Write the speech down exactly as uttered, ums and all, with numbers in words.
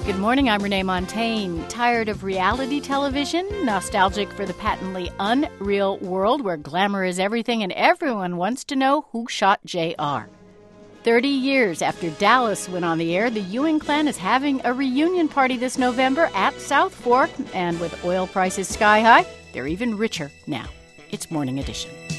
Good morning, I'm Renee Montaigne. Tired of reality television? Nostalgic for the patently unreal world where glamour is everything and everyone wants to know who shot J R? Thirty years after Dallas went on the air, the Ewing clan is having a reunion party this November at South Fork, and with oil prices sky high, they're even richer now. It's Morning Edition.